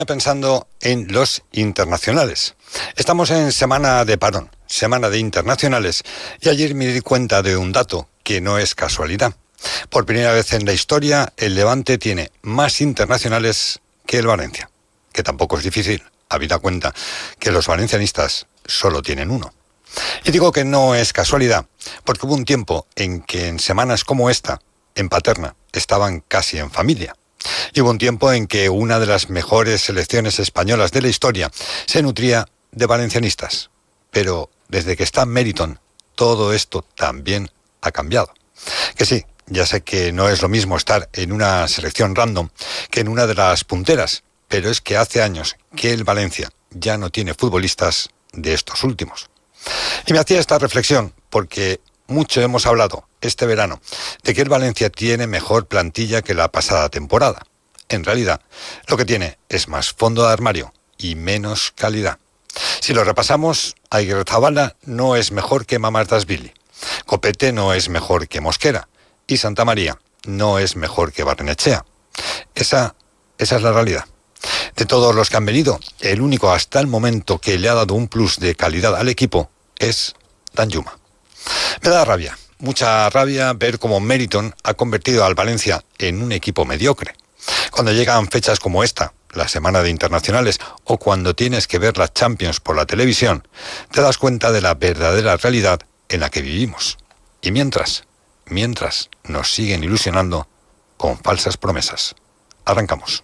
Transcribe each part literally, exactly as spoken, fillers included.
Pensando en los internacionales. Estamos en semana de parón, semana de internacionales, y ayer me di cuenta de un dato que no es casualidad. Por primera vez en la historia, el Levante tiene más internacionales que el Valencia, que tampoco es difícil, habida cuenta que los valencianistas solo tienen uno. Y digo que no es casualidad, porque hubo un tiempo en que en semanas como esta, en Paterna, estaban casi en familia. Y hubo un tiempo en que una de las mejores selecciones españolas de la historia se nutría de valencianistas. Pero desde que está Meriton, todo esto también ha cambiado. Que sí, ya sé que no es lo mismo estar en una selección random que en una de las punteras, pero es que hace años que el Valencia ya no tiene futbolistas de estos últimos. Y me hacía esta reflexión porque mucho hemos hablado este verano de que el Valencia tiene mejor plantilla que la pasada temporada. En realidad, lo que tiene es más fondo de armario y menos calidad. Si lo repasamos, Aguirrezabala no es mejor que Mamardashvili, Copete no es mejor que Mosquera y Santamaría no es mejor que Barrenechea. Esa, esa es la realidad. De todos los que han venido, el único hasta el momento que le ha dado un plus de calidad al equipo es Danjuma. Me da rabia, mucha rabia ver cómo Meriton ha convertido al Valencia en un equipo mediocre. Cuando llegan fechas como esta, la semana de internacionales, o cuando tienes que ver las Champions por la televisión, te das cuenta de la verdadera realidad en la que vivimos. Y mientras, mientras nos siguen ilusionando con falsas promesas. Arrancamos.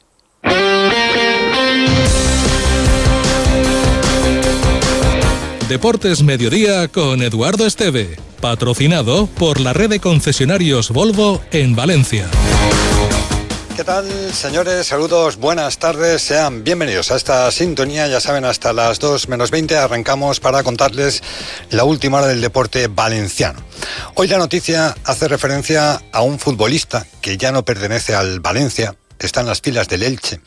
Deportes Mediodía con Eduardo Esteve, patrocinado por la red de concesionarios Volvo en Valencia. ¿Qué tal, señores? Saludos, buenas tardes, sean bienvenidos a esta sintonía. Ya saben, hasta las dos menos veinte arrancamos para contarles la última hora del deporte valenciano. Hoy la noticia hace referencia a un futbolista que ya no pertenece al Valencia, está en las filas del Elche,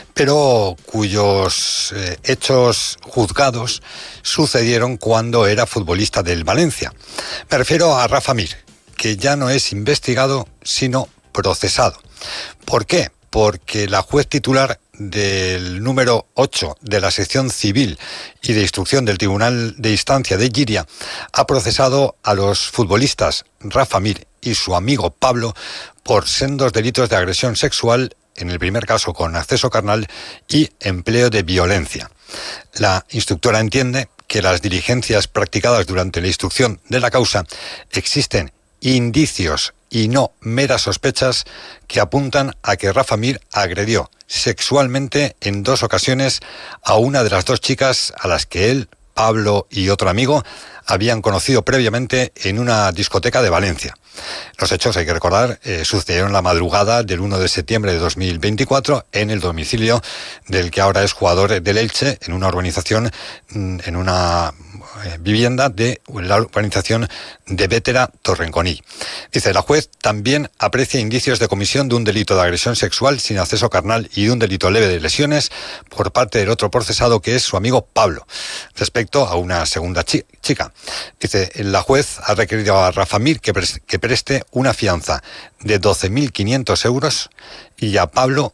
pero cuyos eh, hechos juzgados sucedieron cuando era futbolista del Valencia. Me refiero a Rafa Mir, que ya no es investigado, sino procesado. ¿Por qué? Porque la juez titular del número ocho de la sección civil y de instrucción del Tribunal de Instancia de Lliria ha procesado a los futbolistas Rafa Mir y su amigo Pablo por sendos delitos de agresión sexual, en el primer caso con acceso carnal, y empleo de violencia. La instructora entiende que las diligencias practicadas durante la instrucción de la causa existen indicios y no meras sospechas que apuntan a que Rafa Mir agredió sexualmente en dos ocasiones a una de las dos chicas a las que él, Pablo y otro amigo habían conocido previamente en una discoteca de Valencia. Los hechos, hay que recordar, eh, sucedieron la madrugada del uno de septiembre de dos mil veinticuatro en el domicilio del que ahora es jugador del Elche, en una urbanización, en una eh, vivienda de la urbanización de Vétera Torrenconí. Dice, la juez también aprecia indicios de comisión de un delito de agresión sexual sin acceso carnal y de un delito leve de lesiones por parte del otro procesado, que es su amigo Pablo, respecto a una segunda chi- chica. Dice, la juez ha requerido a Rafa Mir que, pre- que preste una fianza de doce mil quinientos euros y a Pablo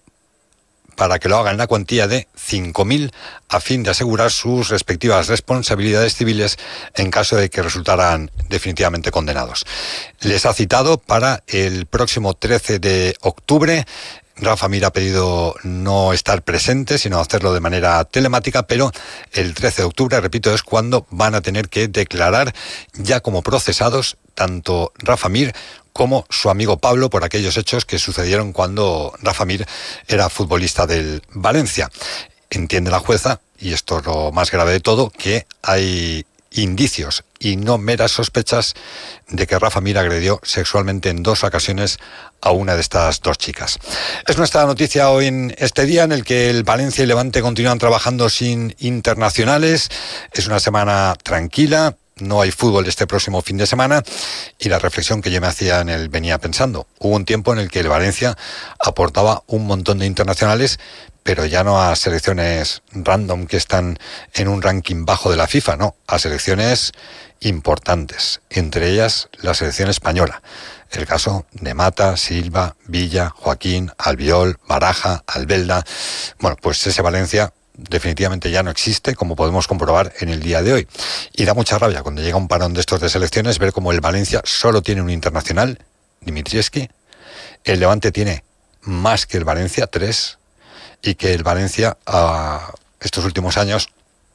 para que lo haga en la cuantía de cinco mil a fin de asegurar sus respectivas responsabilidades civiles en caso de que resultaran definitivamente condenados. Les ha citado para el próximo trece de octubre. Rafa Mir ha pedido no estar presente, sino hacerlo de manera telemática, pero el trece de octubre, repito, es cuando van a tener que declarar ya como procesados tanto Rafa Mir como su amigo Pablo por aquellos hechos que sucedieron cuando Rafa Mir era futbolista del Valencia. Entiende la jueza, y esto es lo más grave de todo, que hay indicios y no meras sospechas de que Rafa Mir agredió sexualmente en dos ocasiones a una de estas dos chicas. Es nuestra noticia hoy en este día en el que el Valencia y Levante continúan trabajando sin internacionales. Es una semana tranquila, no hay fútbol este próximo fin de semana, y la reflexión que yo me hacía en el venía pensando. Hubo un tiempo en el que el Valencia aportaba un montón de internacionales, pero ya no a selecciones random que están en un ranking bajo de la FIFA, no, a selecciones importantes, entre ellas la selección española. El caso de Mata, Silva, Villa, Joaquín, Albiol, Baraja, Albelda. Bueno, pues ese Valencia definitivamente ya no existe, como podemos comprobar en el día de hoy. Y da mucha rabia cuando llega un parón de estos de selecciones ver cómo el Valencia solo tiene un internacional, Dimitrievski. El Levante tiene más que el Valencia, tres, y que el Valencia a estos últimos años,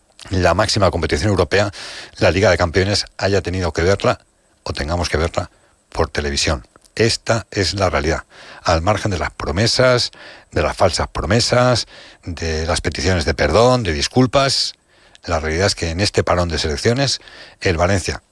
la máxima competición europea, la Liga de Campeones, haya tenido que verla o tengamos que verla por televisión. Esta es la realidad, al margen de las promesas, de las falsas promesas, de las peticiones de perdón, de disculpas. La realidad es que en este parón de selecciones, el Valencia,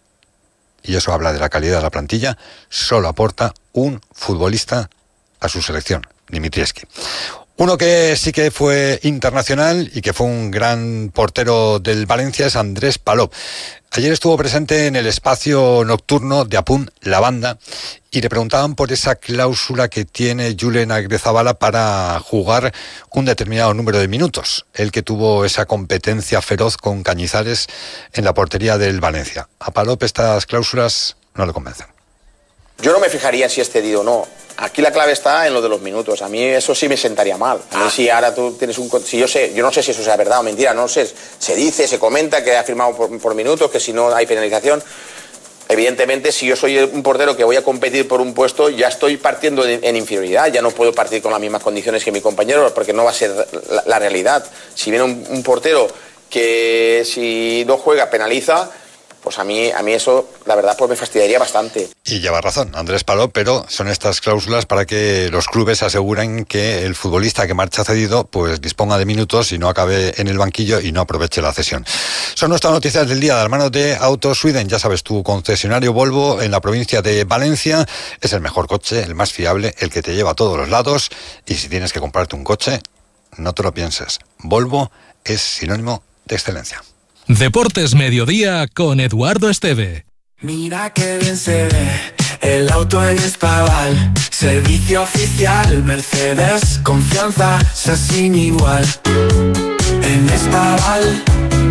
y eso habla de la calidad de la plantilla, solo aporta un futbolista a su selección, Dimitrievski. Uno que sí que fue internacional y que fue un gran portero del Valencia es Andrés Palop. Ayer estuvo presente en el espacio nocturno de Apunt La Banda y le preguntaban por esa cláusula que tiene Julen Agrezabala para jugar un determinado número de minutos. Él que tuvo esa competencia feroz con Cañizares en la portería del Valencia. A Palop estas cláusulas no le convencen. Yo no me fijaría si es cedido o no. Aquí la clave está en lo de los minutos. A mí eso sí me sentaría mal. A mí ah. si ahora tú tienes un... Si yo sé, yo no sé si eso sea verdad o mentira, no sé. Se dice, se comenta que ha firmado por, por minutos, que si no hay penalización. Evidentemente, si yo soy un portero que voy a competir por un puesto, ya estoy partiendo en, en inferioridad. Ya no puedo partir con las mismas condiciones que mi compañero, porque no va a ser la, la realidad. Si viene un, un portero que si no juega penaliza, pues a mí, a mí eso, la verdad, pues me fastidiaría bastante. Y lleva razón Andrés Palop, pero son estas cláusulas para que los clubes aseguren que el futbolista que marcha cedido pues disponga de minutos y no acabe en el banquillo y no aproveche la cesión. Son nuestras noticias del día de las manos de Auto Sweden. Ya sabes, tu concesionario Volvo en la provincia de Valencia es el mejor coche, el más fiable, el que te lleva a todos los lados. Y si tienes que comprarte un coche, no te lo pienses. Volvo es sinónimo de excelencia. Deportes Mediodía con Eduardo Esteve. Mira que bien se ve el auto en Espaval. Servicio oficial Mercedes, confianza sin igual. En Espaval,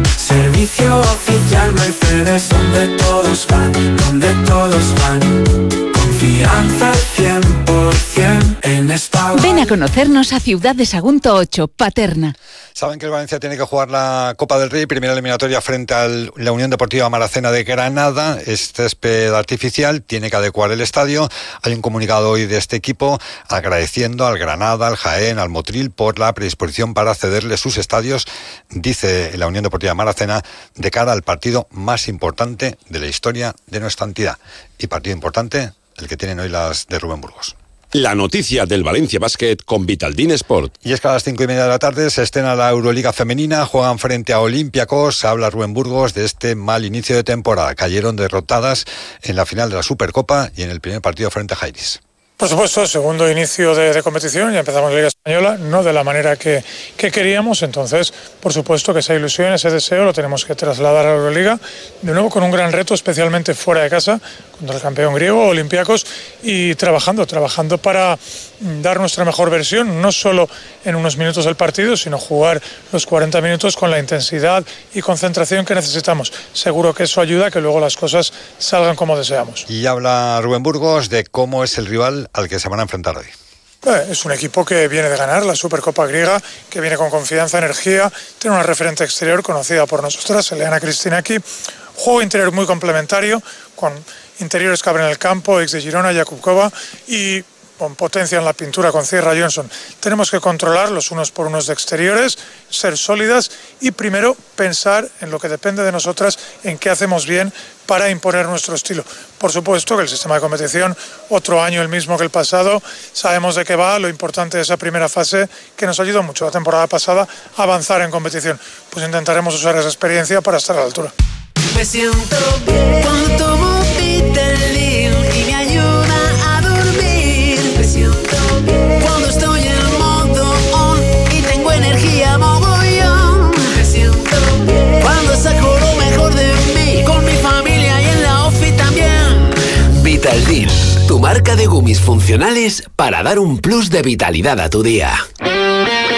servicio oficial Mercedes, donde todos van, donde todos van. Confianza cien por ciento en Espaval. Ven a conocernos a Ciudad de Sagunto ocho, Paterna. Saben que el Valencia tiene que jugar la Copa del Rey, primera eliminatoria frente a la Unión Deportiva Maracena de Granada. Es césped artificial, tiene que adecuar el estadio. Hay un comunicado hoy de este equipo agradeciendo al Granada, al Jaén, al Motril por la predisposición para cederle sus estadios, dice la Unión Deportiva Maracena, de cara al partido más importante de la historia de nuestra entidad. Y partido importante, el que tienen hoy las de Rubén Burgos. La noticia del Valencia Basket con Vitaldin Sport. Y es que a las cinco y media de la tarde se estrena la Euroliga Femenina, juegan frente a Olympiacos. Habla Rubén Burgos de este mal inicio de temporada. Cayeron derrotadas en la final de la Supercopa y en el primer partido frente a Jairis. Por supuesto, segundo inicio de, de competición, ya empezamos la Liga Española, no de la manera que, que queríamos, entonces, por supuesto que esa ilusión, ese deseo lo tenemos que trasladar a la Euroliga, de nuevo con un gran reto, especialmente fuera de casa, contra el campeón griego, Olympiacos, y trabajando, trabajando para dar nuestra mejor versión, no solo en unos minutos del partido, sino jugar los cuarenta minutos con la intensidad y concentración que necesitamos. Seguro que eso ayuda a que luego las cosas salgan como deseamos. Y habla Rubén Burgos de cómo es el rival al que se van a enfrentar hoy. Eh, es un equipo que viene de ganar la Supercopa griega, que viene con confianza, energía, tiene una referente exterior conocida por nosotras, Eliana Cristinaki, juego interior muy complementario, con interiores que abren el campo, ex de Girona, Jakubkova, y con potencia en la pintura con Sierra Johnson. Tenemos que controlar los unos por unos de exteriores, ser sólidas y primero pensar en lo que depende de nosotras, en qué hacemos bien para imponer nuestro estilo. Por supuesto que el sistema de competición, otro año el mismo que el pasado, sabemos de qué va, lo importante de esa primera fase que nos ayudó mucho la temporada pasada a avanzar en competición. Pues intentaremos usar esa experiencia para estar a la altura. Me siento bien cuando tomo Vitaldin y me ayuda a dormir. Me siento bien cuando estoy en modo on y tengo energía mogollón. Me siento bien cuando saco lo mejor de mí con mi familia y en la ofi también. Vitaldin, tu marca de gummies funcionales para dar un plus de vitalidad a tu día.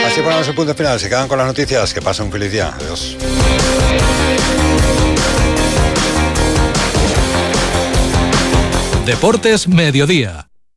Así ponemos el punto final. Se quedan con las noticias. Que pasen un feliz día. Adiós. Deportes Mediodía.